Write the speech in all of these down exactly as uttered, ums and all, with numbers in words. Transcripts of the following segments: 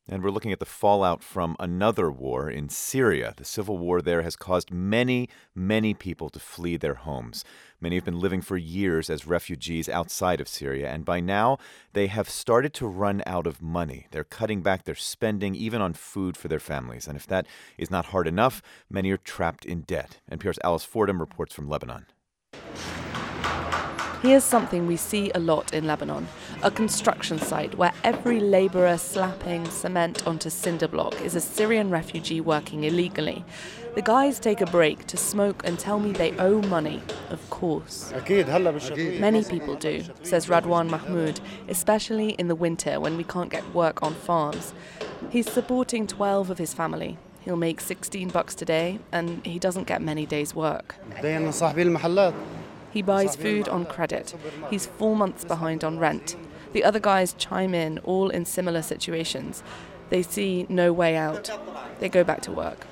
And we're looking at the fallout from another war in Syria. The civil war there has caused many, many people to flee their homes. Many have been living for years as refugees outside of Syria, and by now they have started to run out of money. They're cutting back their spending, even on food for their families. And if that is not hard enough, many are trapped in debt. N P R's Alice Fordham reports from Lebanon. Here's something we see a lot in Lebanon, a construction site where every labourer slapping cement onto cinder block is a Syrian refugee working illegally. The guys take a break to smoke and tell me they owe money, of course. Many people do, says Radwan Mahmoud, especially in the winter when we can't get work on farms. He's supporting twelve of his family. He'll make sixteen bucks today, and he doesn't get many days' work. He buys food on credit. He's four months behind on rent. The other guys chime in, all in similar situations. They see no way out. They go back to work.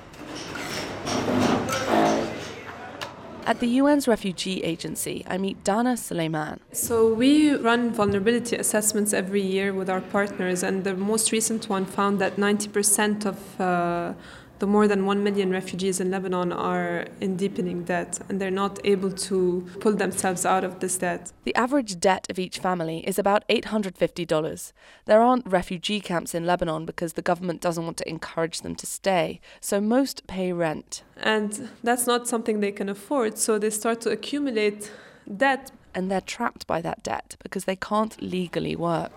At the U N's Refugee Agency, I meet Dana Suleiman. So we run vulnerability assessments every year with our partners, and the most recent one found that ninety percent of uh, the more than one million refugees in Lebanon are in deepening debt, and they're not able to pull themselves out of this debt. The average debt of each family is about eight hundred fifty dollars. There aren't refugee camps in Lebanon because the government doesn't want to encourage them to stay, so most pay rent. And that's not something they can afford, so they start to accumulate debt. And they're trapped by that debt because they can't legally work.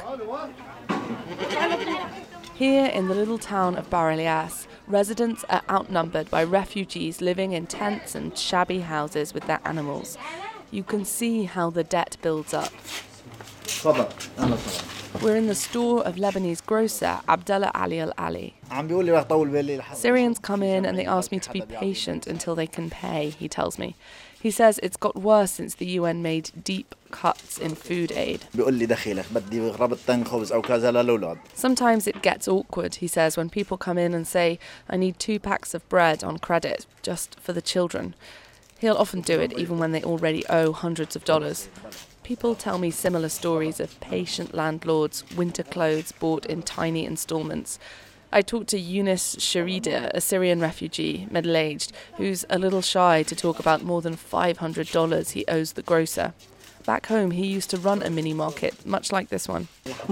Here in the little town of Bar Elias, residents are outnumbered by refugees living in tents and shabby houses with their animals. You can see how the debt builds up. We're in the store of Lebanese grocer Abdallah Ali Al Ali. Syrians come in and they ask me to be patient until they can pay, he tells me. He says it's got worse since the U N made deep cuts in food aid. Sometimes it gets awkward, he says, when people come in and say, I need two packs of bread on credit, just for the children. He'll often do it even when they already owe hundreds of dollars. People tell me similar stories of patient landlords, winter clothes bought in tiny installments. I talked to Yunus Sharida, a Syrian refugee, middle-aged, who's a little shy to talk about more than five hundred dollars he owes the grocer. Back home, he used to run a mini-market, much like this one.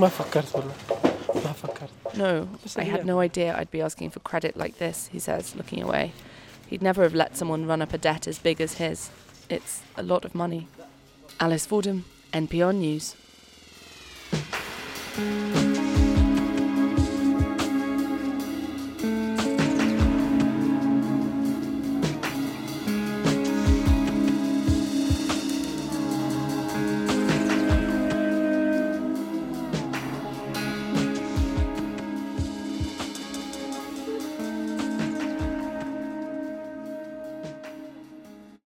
No, I had no idea I'd be asking for credit like this, he says, looking away. He'd never have let someone run up a debt as big as his. It's a lot of money. Alice Fordham, N P R News.